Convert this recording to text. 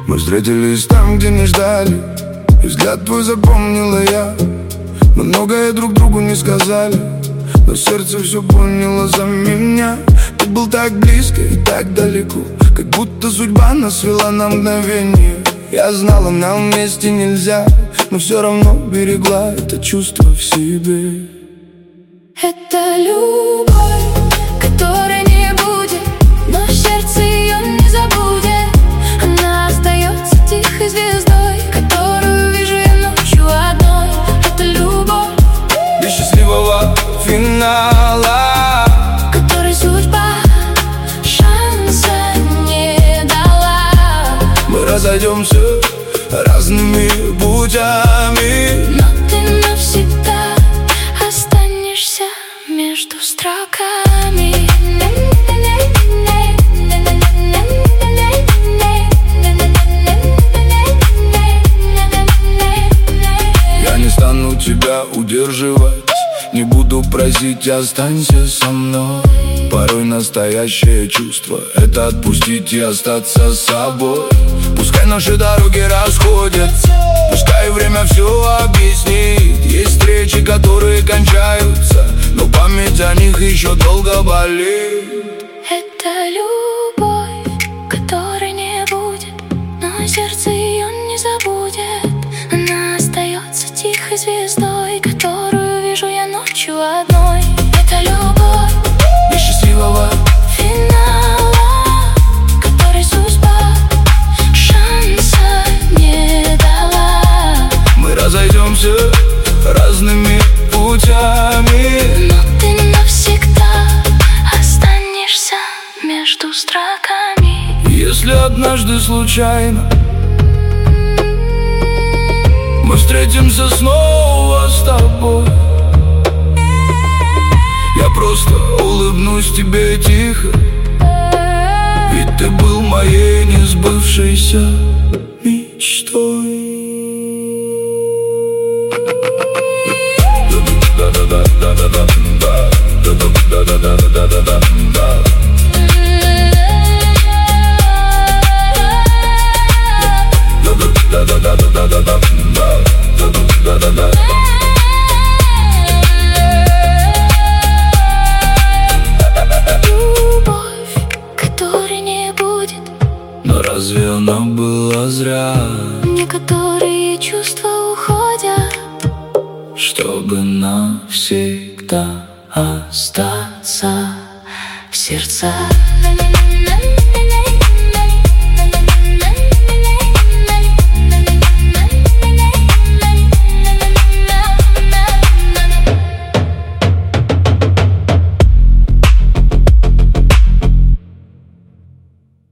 Мы встретились там, где не ждали, и взгляд твой запомнила я. Мы многое друг другу не сказали, но сердце все поняло за меня. Ты был так близко и так далеко, как будто судьба нас свела на мгновение. Я знала, нам вместе нельзя, но все равно берегла это чувство в себе. Это любовь, которой не будет, но в сердце ее не забудет. Она остается тихой звездой, которую вижу я ночью одной. Это любовь без счастливого финала, которой судьба шанса не дала. мы разойдемся разными путями, но ты навсегда останешься между строками. Я не стану тебя удерживать, не буду просить, останься со мной. Порой настоящее чувство — это отпустить и остаться собой. Пускай наши дороги расходятся, пускай время все объяснит. Есть встречи, которые кончаются, но память о них еще долго болит. Это любовь, которой не будет, но сердце ее не забудет. Она остается тихой звездой, которую вижу я ночью одной. Это любовь без счастливого финала, которой судьба шанса не дала. мы разойдемся разными путями, Но ты навсегда останешься между строками. если однажды случайно мы встретимся снова с тобой, я просто улыбнусь тебе тихо, ведь ты был моей несбывшейся мечтой. Любовь, которой не будет, Но разве она была зря, некоторые чувства уходят, чтобы навсегда остаться в сердца.